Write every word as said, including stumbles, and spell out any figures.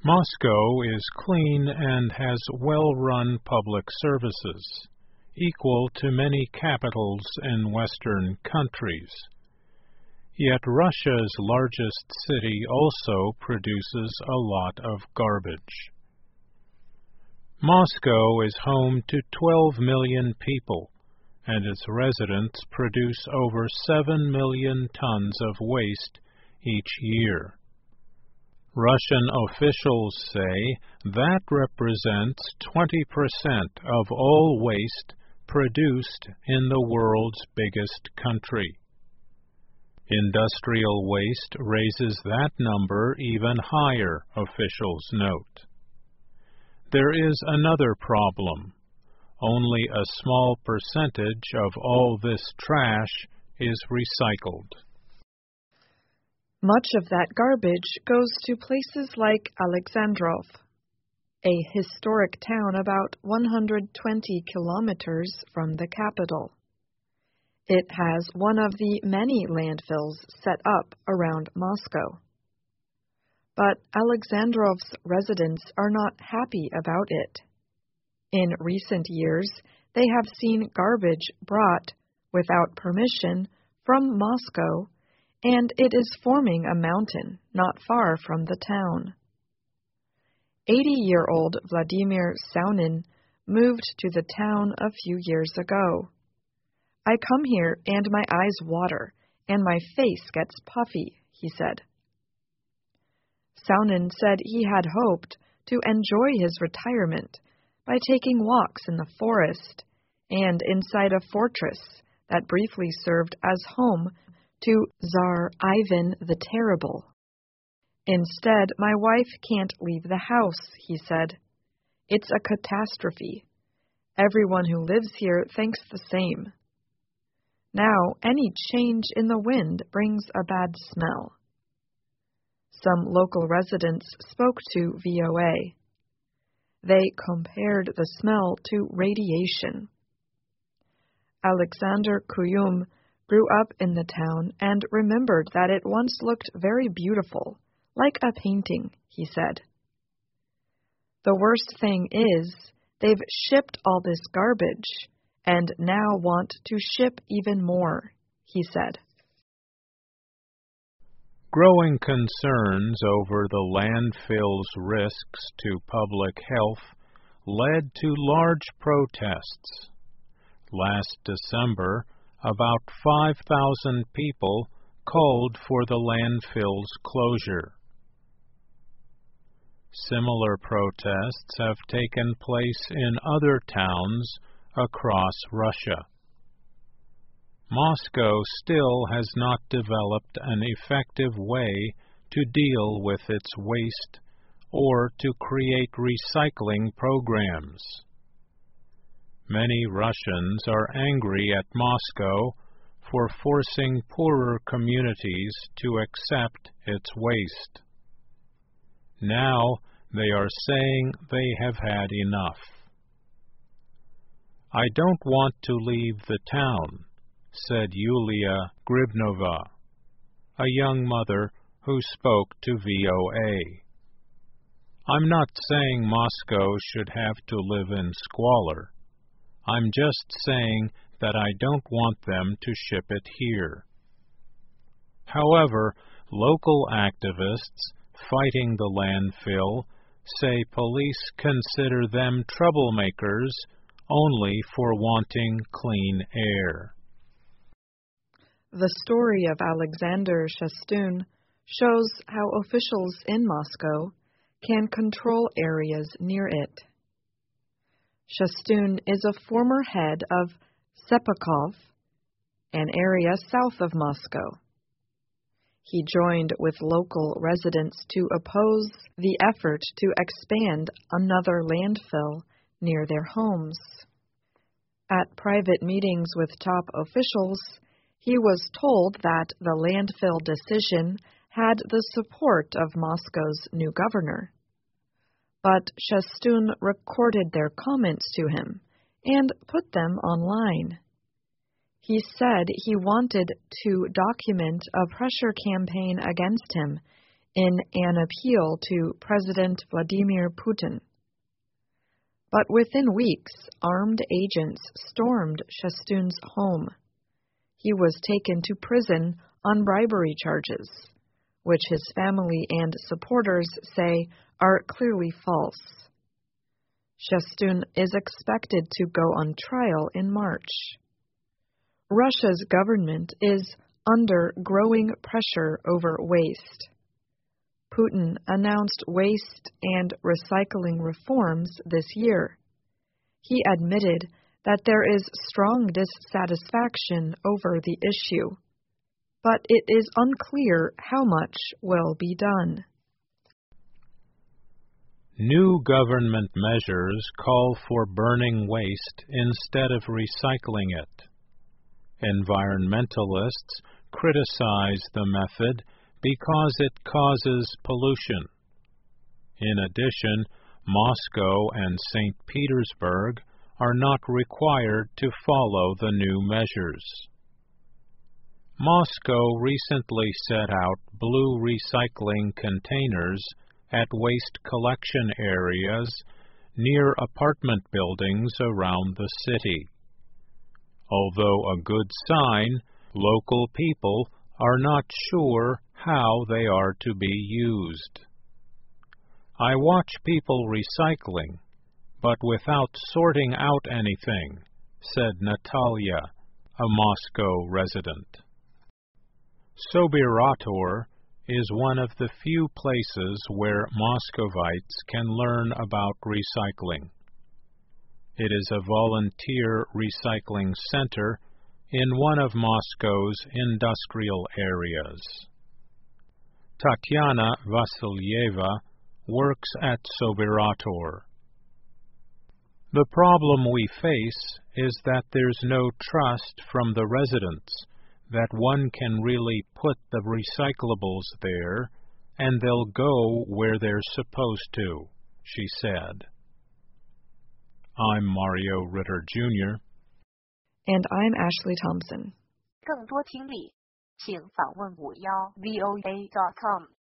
Moscow is clean and has well-run public services, equal to many capitals in Western countries. Yet Russia's largest city also produces a lot of garbage. Moscow is home to twelve million people, and its residents produce over seven million tons of waste each year. Russian officials say that represents twenty percent of all waste produced in the world's biggest country. Industrial waste raises that number even higher, officials note. There is another problem. Only a small percentage of all this trash is recycled. Much of that garbage goes to places like Alexandrov, a historic town about one hundred twenty kilometers from the capital. It has one of the many landfills set up around Moscow. But Alexandrov's residents are not happy about it. In recent years, they have seen garbage brought, without permission, from Moscow, and it is forming a mountain not far from the town. eighty-year-old Vladimir Saunin moved to the town a few years ago. "I come here and my eyes water, and my face gets puffy," he said. Saunin said he had hoped to enjoy his retirement by taking walks in the forest and inside a fortress that briefly served as home to Tsar Ivan the Terrible. "Instead, my wife can't leave the house," he said. "It's a catastrophe. Everyone who lives here thinks the same. Now, any change in the wind brings a bad smell." Some local residents spoke to V O A. They compared the smell to radiation. Alexander Kuyum grew up in the town and remembered that it once looked very beautiful, like a painting, he said. "The worst thing is, they've shipped all this garbage and now want to ship even more," he said. Growing concerns over the landfill's risks to public health led to large protests. Last December, about five thousand people called for the landfill's closure. Similar protests have taken place in other towns across Russia. Moscow still has not developed an effective way to deal with its waste or to create recycling programs. Many Russians are angry at Moscow for forcing poorer communities to accept its waste. Now they are saying they have had enough. "I don't want to leave the town," said Yulia Gribnova, a young mother who spoke to V O A. "I'm not saying Moscow should have to live in squalor. I'm just saying that I don't want them to ship it here." However, local activists fighting the landfill say police consider them troublemakers only for wanting clean air. The story of Alexander Shastun shows how officials in Moscow can control areas near it. Shastun is a former head of Sepakov, an area south of Moscow. He joined with local residents to oppose the effort to expand another landfill near their homes. At private meetings with top officials, he was told that the landfill decision had the support of Moscow's new governor. But Shastun recorded their comments to him and put them online. He said he wanted to document a pressure campaign against him in an appeal to President Vladimir Putin. But within weeks, armed agents stormed Shestun's home. He was taken to prison on bribery charges, which his family and supporters say are clearly false. Shestun is expected to go on trial in March. Russia's government is under growing pressure over waste. Putin announced waste and recycling reforms this year. He admitted that there is strong dissatisfaction over the issue, but it is unclear how much will be done. New government measures call for burning waste instead of recycling it. Environmentalists criticize the method because it causes pollution. In addition, Moscow and Saint Petersburg are not required to follow the new measures. Moscow recently set out blue recycling containers at waste collection areas near apartment buildings around the city. Although a good sign, local people are not sure how they are to be used. I watch people recycling, but without sorting out anything, said Natalia, a Moscow resident. Sobirator is one of the few places where Moscovites can learn about recycling. It is a volunteer recycling center in one of Moscow's industrial areas. Tatyana Vasilyeva works at Sobirator. The problem we face is that there's no trust from the residents that one can really put the recyclables there and they'll go where they're supposed to, she said. I'm Mario Ritter, Junior And I'm Ashley Thompson. 更多听力，请访问五幺 V O A dot com。